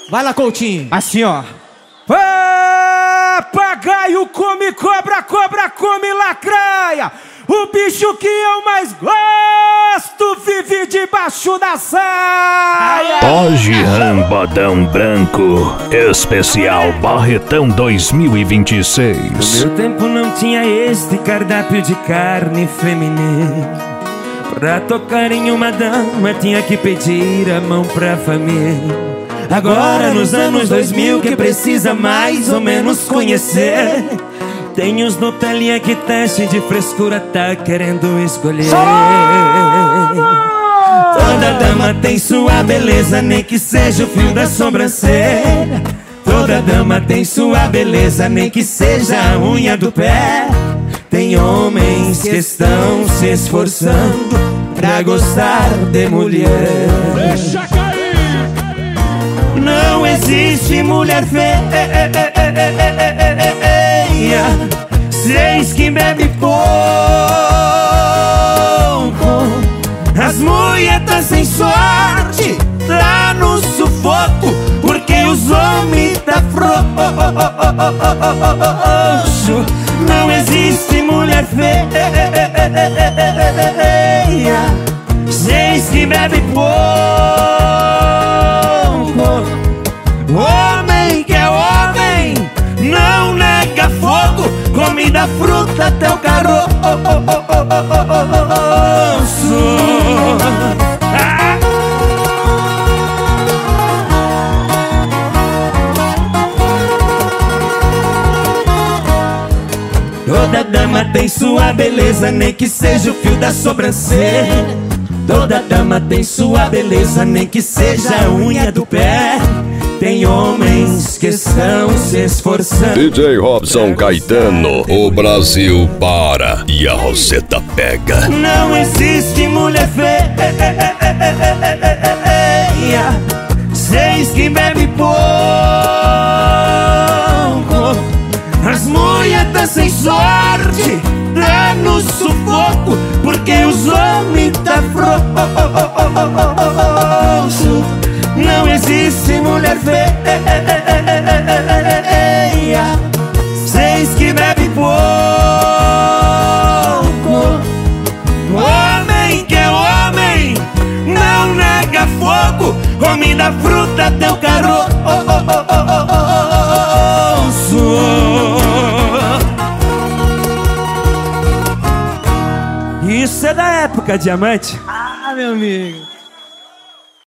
Vai lá, Coutinho. Assim, ó. Papagaio come cobra, cobra come lacraia. O bicho que eu mais gosto vive debaixo da saia. Hoje Rambadão Branco, especial Barretão 2026. No meu tempo não tinha este cardápio de carne feminina. Pra tocar em uma dama tinha que pedir a mão pra família. Agora nos anos 2000 que precisa mais ou menos conhecer, tem uns Nutelinha que teste de frescura tá querendo escolher. Toda dama tem sua beleza, nem que seja o fio da sobrancelha. Toda dama tem sua beleza, nem que seja a unha do pé. Tem homens que estão se esforçando pra gostar de mulher. Deixa cair! Não existe mulher feia. Seis que bebe pouco. As mulheres sem sorte tá no sufoco, porque os homens tá frouxo. Não existe mulher feia. Seis que bebe pouco. Homem que é homem não nega fogo, comida, fruta até o caroço. Toda dama tem sua beleza, nem que seja o fio da sobrancelha. Toda dama tem sua beleza, nem que seja a unha do pé. Tem homens que estão se esforçando. DJ Robson Caetano, o Brasil para e a Roseta pega. Não existe mulher feia. Seis que bebe pouco. As mulheres tá sem sorte, tá no sufoco, porque os homens tá frouxo. Não existe mulher feia. Seis que bebe pouco. Homem que é homem não nega fogo, comida, fruta até o caroço. Isso é da época, Diamante. Ah, meu amigo.